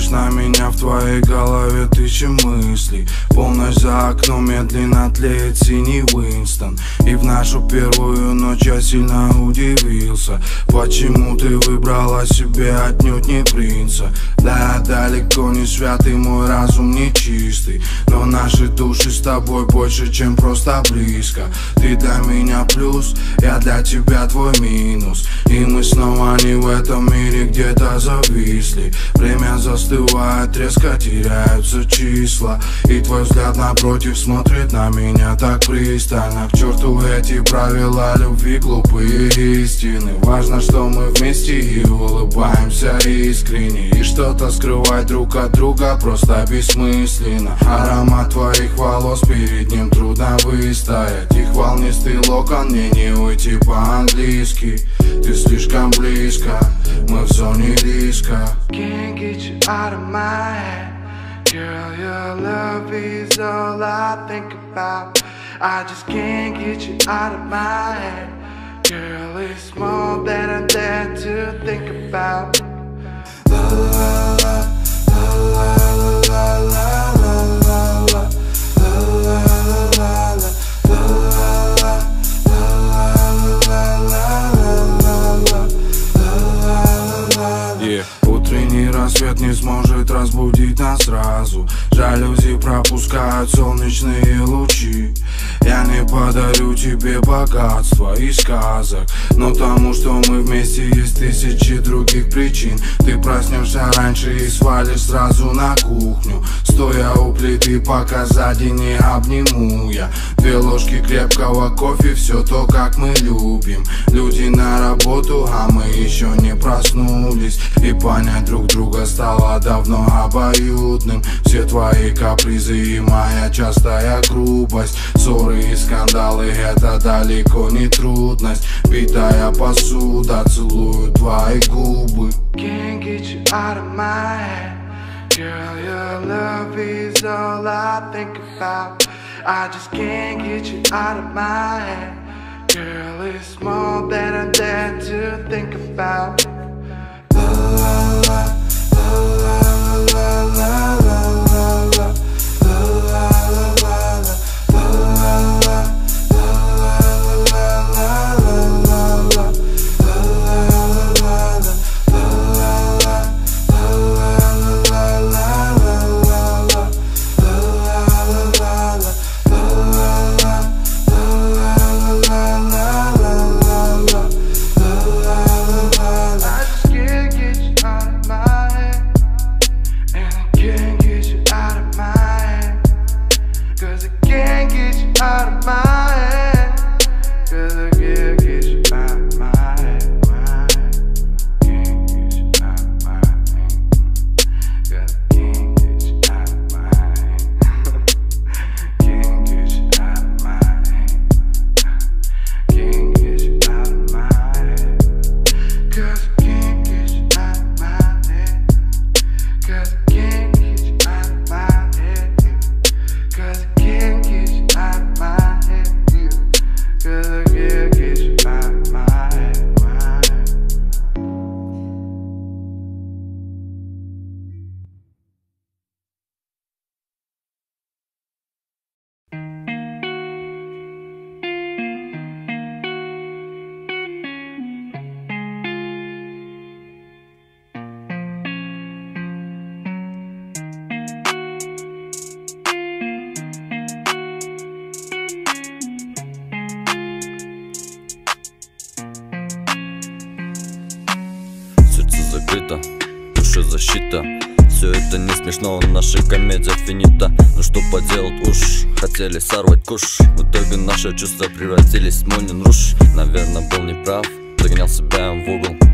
смотришь на меня, в твоей голове тысячи мыслей. Полночь за окном, медленно тлеет синий Уинстон. И в нашу первую ночь я сильно удивился, почему ты выбрала себе отнюдь не принца. Да, я далеко не святый, мой разум не чистый, но наши души с тобой больше, чем просто близко. Ты для меня плюс, я для тебя твой минус, и мы снова не в этом мире, где-то зависли. Время застывает, резко теряются числа, и твой взгляд напротив смотрит на меня так пристально. К черту эти правила любви, глупые истины. Важно, что мы вместе и улыбаемся искренне, и что-то скрывать друг от друга просто бессмысленно. Аромат твоих волос, перед ним трудно выстоять. Их волнистый локон, мне не уйти по-английски. Ты слишком близко, мы в зоне риска. Can't get you out of my head. Girl, your love is all I think about. I just can't get you out of my head. Girl, it's more than I dare to think about. La la la, la la la la la la, la la la la. Утренний рассвет не сможет разбудить нас сразу. Жалюзи пропускают солнечные лучи. Я не подарю тебе богатства и сказок, но тому, что мы вместе, есть тысячи других причин. Ты проснешься раньше и свалишь сразу на кухню, стоя у плиты, пока сзади не обниму я. 2 ложки крепкого кофе, все то, как мы любим. Люди на работу, а мы еще не проснулись, и понять друг друга стало давно обоюдным. Все твои капризы и моя частая грубость, ссоры и скандалы — это далеко не трудность. Битая посуда, целую твои губы. Can't get you out of my head. Girl, your love is all I think about. I just can't get you out of my head. Girl, it's more than I dare to think about. La la la, la la la la la la, la la la la. Закрыто, душа защита. Все это не смешно, наша комедия финита. Ну что поделать уж, хотели сорвать куш. В итоге наши чувства превратились в Мулин Руж. Наверное, был неправ, загонял себя в угол.